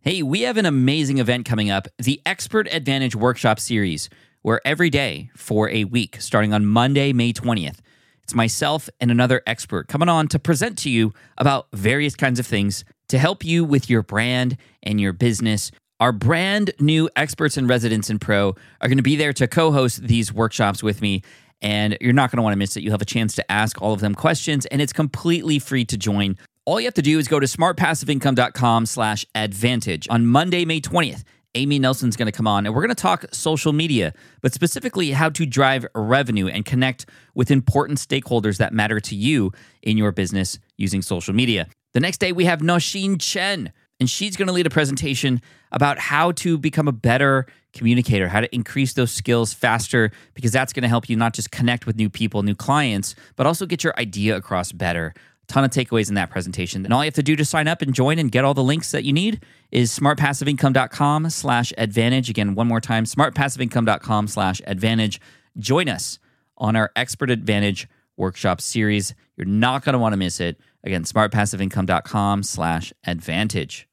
Hey, we have an amazing event coming up, the Expert Advantage Workshop Series, where every day for a week, starting on Monday, May 20th, it's myself and another expert coming on to present to you about various kinds of things to help you with your brand and your business. Our brand new experts and residents in Pro are going to be there to co-host these workshops with me, and you're not going to want to miss it. You'll have a chance to ask all of them questions, and it's completely free to join. All you have to do is go to smartpassiveincome.com/advantage. On Monday, May 20th, Amy Nelson's going to come on, and we're going to talk social media, but specifically how to drive revenue and connect with important stakeholders that matter to you in your business using social media. The next day, we have Nosheen Chen, and she's going to lead a presentation about how to become a better communicator, how to increase those skills faster, because that's going to help you not just connect with new people, new clients, but also get your idea across better. Ton of takeaways in that presentation. And all you have to do to sign up and join and get all the links that you need is smartpassiveincome.com/advantage. Again, one more time, smartpassiveincome.com/advantage. Join us on our Expert Advantage Workshop Series. You're not going to want to miss it. Again, smartpassiveincome.com/advantage.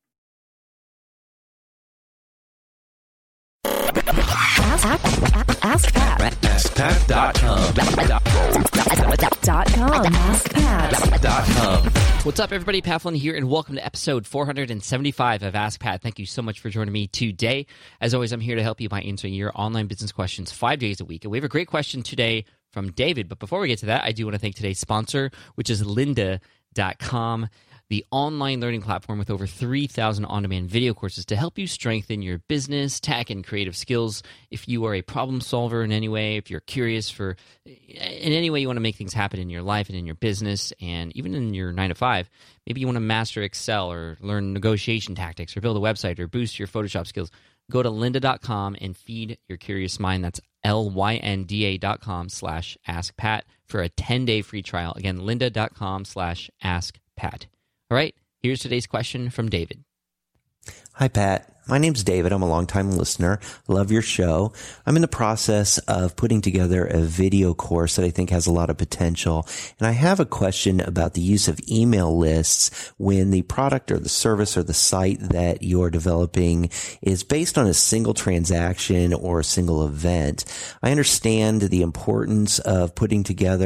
Ask Pat. AskPat.com. AskPat.com. What's up, everybody? Pat Flynn here, and welcome to episode 475 of Ask Pat. Thank you so much for joining me today. As always, I'm here to help you by answering your online business questions 5 days a week. And we have a great question today from David. But before we get to that, I do want to thank today's sponsor, which is lynda.com. The online learning platform with over 3,000 on-demand video courses to help you strengthen your business, tech, and creative skills. If you are a problem solver in any way, if you're curious for in any way you want to make things happen in your life and in your business and even in your 9 to 5, maybe you want to master Excel or learn negotiation tactics or build a website or boost your Photoshop skills, go to lynda.com and feed your curious mind. That's lynda.com/askpat for a 10-day free trial. Again, lynda.com/askpat. All right, here's today's question from David. Hi, Pat. My name's David. I'm a longtime listener. Love your show. I'm in the process of putting together a video course that I think has a lot of potential. And I have a question about the use of email lists when the product or the service or the site that you're developing is based on a single transaction or a single event. I understand the importance of collecting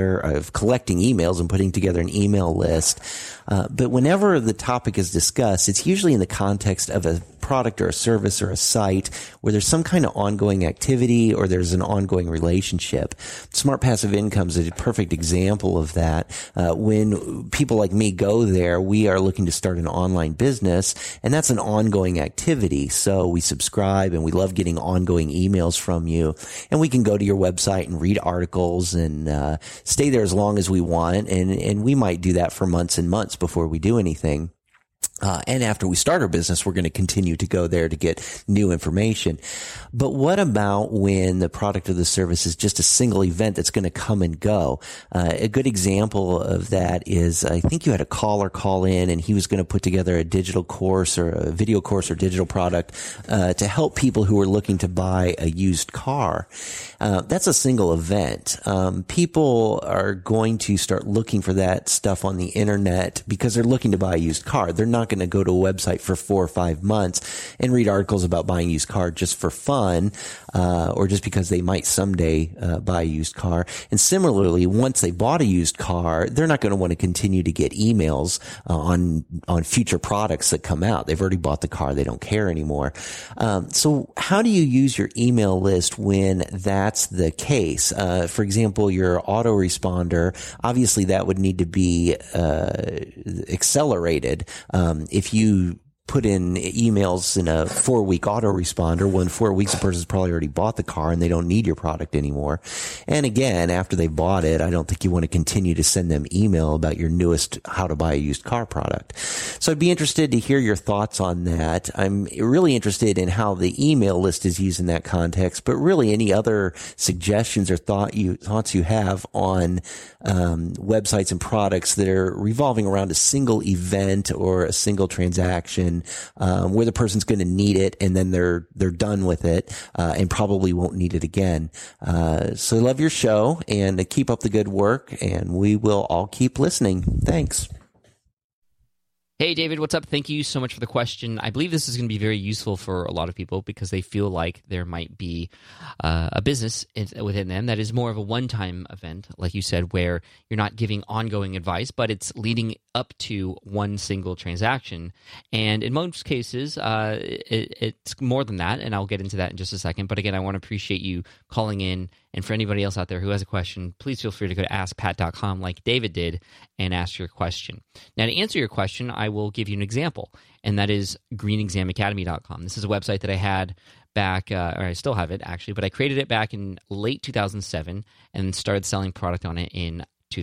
emails and putting together an email list. But whenever the topic is discussed, it's usually in the context of a product or a service or a site where there's some kind of ongoing activity or there's an ongoing relationship. Smart Passive Income is a perfect example of that. When people like me go there, we are looking to start an online business, and that's an ongoing activity. So we subscribe and we love getting ongoing emails from you, and we can go to your website and read articles and stay there as long as we want, and we might do that for months and months before we do anything. And after we start our business, we're going to continue to go there to get new information. But what about when the product or the service is just a single event that's going to come and go? A good example of that is, I think you had a caller call in and he was going to put together a digital course or a video course or digital product to help people who are looking to buy a used car. That's a single event. People are going to start looking for that stuff on the internet because they're looking to buy a used car. They're not going to go to a website for 4 or 5 months and read articles about buying a used car just for fun, or just because they might someday buy a used car. And similarly, once they bought a used car, they're not going to want to continue to get emails on future products that come out. They've already bought the car. They don't care anymore. So how do you use your email list when that's the case? For example, your autoresponder, obviously that would need to be accelerated. If you put in emails in a 4-week autoresponder, well, in 4 weeks, the person's probably already bought the car and they don't need your product anymore. And again, after they bought it, I don't think you want to continue to send them email about your newest how to buy a used car product. So I'd be interested to hear your thoughts on that. I'm really interested in how the email list is used in that context, but really any other suggestions or thoughts you have on websites and products that are revolving around a single event or a single transaction, where the person's going to need it and then they're done with it, and probably won't need it again. So I love your show and keep up the good work, and we will all keep listening. Thanks. Hey, David, what's up? Thank you so much for the question. I believe this is going to be very useful for a lot of people because they feel like there might be a business within them that is more of a one-time event, like you said, where you're not giving ongoing advice, but it's leading up to one single transaction. And in most cases, it's more than that, and I'll get into that in just a second. But again, I want to appreciate you calling in. And for anybody else out there who has a question, please feel free to go to askpat.com like David did and ask your question. Now, to answer your question, I will give you an example, and that is greenexamacademy.com. This is a website that I had back, or I still have it actually, but I created it back in late 2007 and started selling product on it in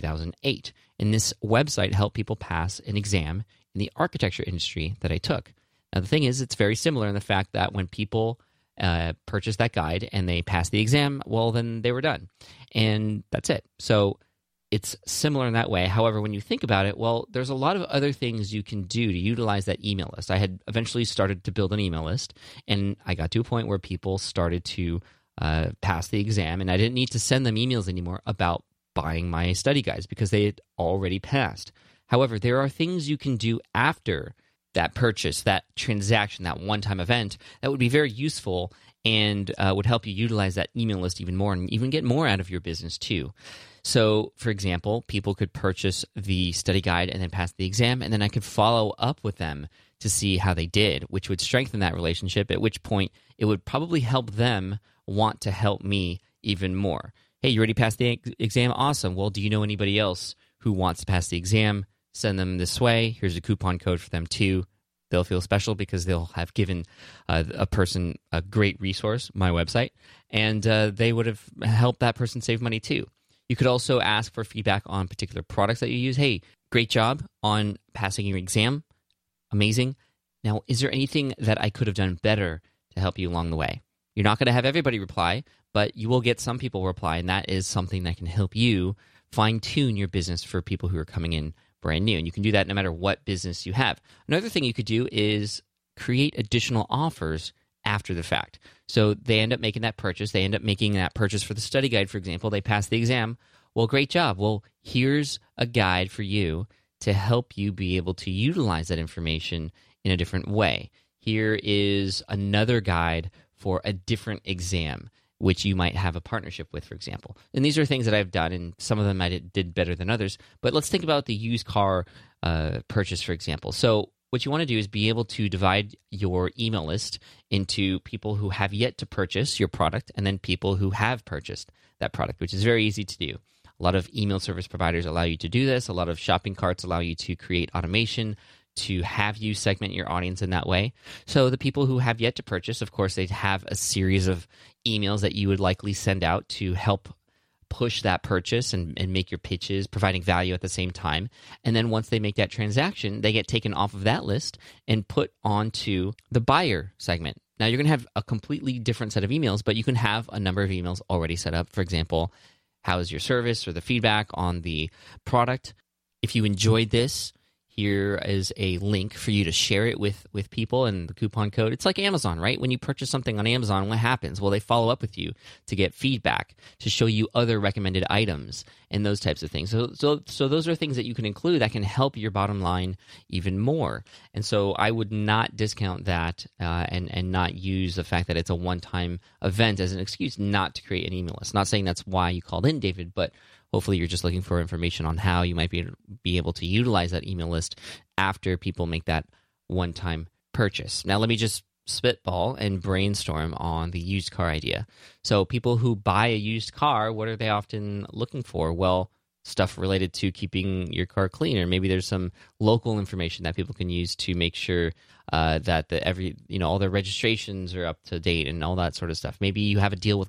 2008. And this website helped people pass an exam in the architecture industry that I took. Now, the thing is, it's very similar in the fact that when people purchased that guide and they passed the exam, well, then they were done. And that's it. So it's similar in that way. However, when you think about it, well, there's a lot of other things you can do to utilize that email list. I had eventually started to build an email list, and I got to a point where people started to pass the exam, and I didn't need to send them emails anymore about buying my study guides because they had already passed. However, there are things you can do after that purchase, that transaction, that one-time event that would be very useful and would help you utilize that email list even more and even get more out of your business too. So, for example, people could purchase the study guide and then pass the exam, and then I could follow up with them to see how they did, which would strengthen that relationship, at which point it would probably help them want to help me even more. Hey, you already passed the exam? Awesome. Well, do you know anybody else who wants to pass the exam? Send them this way. Here's a coupon code for them too. They'll feel special because they'll have given a person a great resource, my website, and they would have helped that person save money too. You could also ask for feedback on particular products that you use. Hey, great job on passing your exam. Amazing. Now, is there anything that I could have done better to help you along the way? You're not going to have everybody reply, but you will get some people reply, and that is something that can help you fine-tune your business for people who are coming in brand new. And you can do that no matter what business you have. Another thing you could do is create additional offers after the fact. So they end up making that purchase. They end up making that purchase for the study guide, for example. They pass the exam. Well, great job. Well, here's a guide for you to help you be able to utilize that information in a different way. Here is another guide for a different exam, which you might have a partnership with, for example. And these are things that I've done, and some of them I did better than others. But let's think about the used car purchase, for example. So what you want to do is be able to divide your email list into people who have yet to purchase your product and then people who have purchased that product, which is very easy to do. A lot of email service providers allow you to do this. A lot of shopping carts allow you to create automation to have you segment your audience in that way. So the people who have yet to purchase, of course, they'd have a series of emails that you would likely send out to help push that purchase and make your pitches, providing value at the same time. And then once they make that transaction, they get taken off of that list and put onto the buyer segment. Now, you're going to have a completely different set of emails, but you can have a number of emails already set up. For example, how is your service or the feedback on the product? If you enjoyed this, here is a link for you to share it with people and the coupon code. It's like Amazon, right? When you purchase something on Amazon, what happens? Well, they follow up with you to get feedback, to show you other recommended items and those types of things. So those are things that you can include that can help your bottom line even more. And so I would not discount that and not use the fact that it's a one-time event as an excuse not to create an email list. Not saying that's why you called in, David, but hopefully you're just looking for information on how you might be able to utilize that email list after people make that one-time purchase. Now, let me just spitball and brainstorm on the used car idea. So people who buy a used car, what are they often looking for? Well, stuff related to keeping your car clean, or maybe there's some local information that people can use to make sure that all their registrations are up to date and all that sort of stuff. Maybe you have a deal with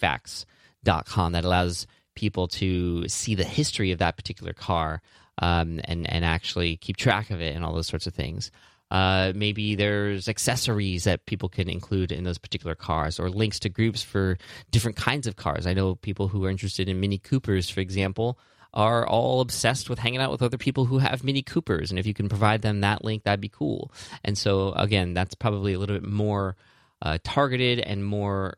Carfax.com that allows people to see the history of that particular car and actually keep track of it and all those sorts of things. Maybe there's accessories that people can include in those particular cars, or links to groups for different kinds of cars. I know people who are interested in Mini Coopers, for example, are all obsessed with hanging out with other people who have Mini Coopers. And if you can provide them that link, that'd be cool. And so, again, that's probably a little bit more targeted and more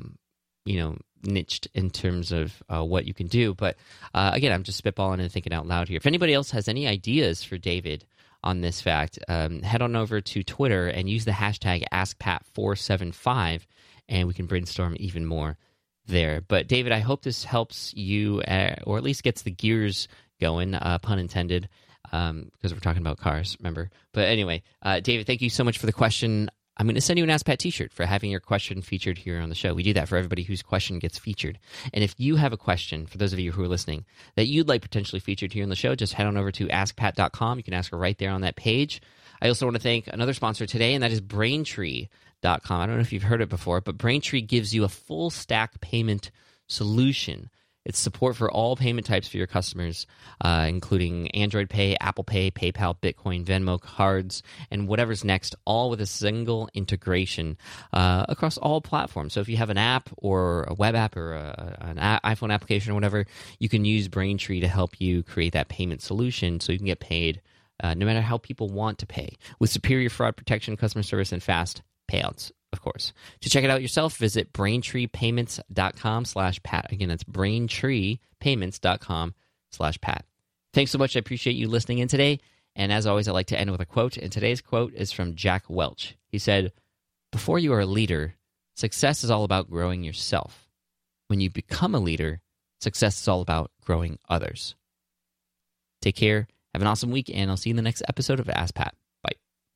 niched in terms of what you can do. But again, I'm just spitballing and thinking out loud here. If anybody else has any ideas for David on this fact, head on over to Twitter and use the hashtag AskPat475, and we can brainstorm even more there. But David, I hope this helps you, or at least gets the gears going, pun intended, because we're talking about cars, remember? But anyway, David, thank you so much for the question. I'm going to send you an Ask Pat t-shirt for having your question featured here on the show. We do that for everybody whose question gets featured. And if you have a question, for those of you who are listening, that you'd like potentially featured here on the show, just head on over to askpat.com. You can ask her right there on that page. I also want to thank another sponsor today, and that is Braintree.com. I don't know if you've heard it before, but Braintree gives you a full stack payment solution. It's support for all payment types for your customers, including Android Pay, Apple Pay, PayPal, Bitcoin, Venmo, cards, and whatever's next, all with a single integration across all platforms. So if you have an app or a web app or an iPhone application or whatever, you can use Braintree to help you create that payment solution so you can get paid no matter how people want to pay, with superior fraud protection, customer service, and fast payouts, of course. To check it out yourself, visit BraintreePayments.com/Pat. Again, that's BraintreePayments.com/Pat. Thanks so much. I appreciate you listening in today. And as always, I like to end with a quote. And today's quote is from Jack Welch. He said, "Before you are a leader, success is all about growing yourself. When you become a leader, success is all about growing others." Take care. Have an awesome week, and I'll see you in the next episode of Ask Pat. Bye.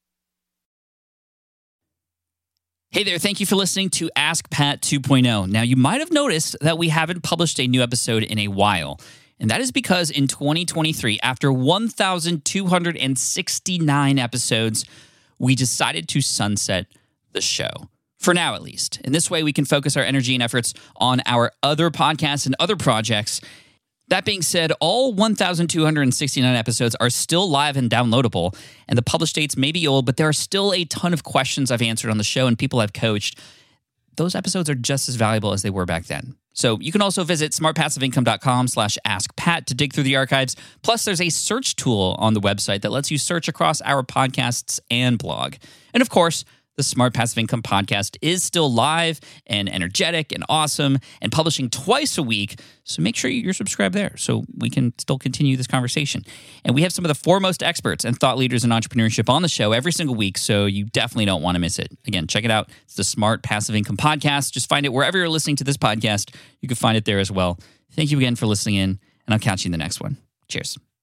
Hey there, thank you for listening to Ask Pat 2.0. Now, you might have noticed that we haven't published a new episode in a while, and that is because in 2023, after 1,269 episodes, we decided to sunset the show. For now, at least. In this way, we can focus our energy and efforts on our other podcasts and other projects. That being said, all 1,269 episodes are still live and downloadable, and the published dates may be old, but there are still a ton of questions I've answered on the show and people I've coached. Those episodes are just as valuable as they were back then. So you can also visit smartpassiveincome.com/askpat to dig through the archives. Plus, there's a search tool on the website that lets you search across our podcasts and blog. And of course, the Smart Passive Income podcast is still live and energetic and awesome and publishing twice a week. So make sure you're subscribed there so we can still continue this conversation. And we have some of the foremost experts and thought leaders in entrepreneurship on the show every single week, so you definitely don't want to miss it. Again, check it out. It's the Smart Passive Income podcast. Just find it wherever you're listening to this podcast. You can find it there as well. Thank you again for listening in, and I'll catch you in the next one. Cheers.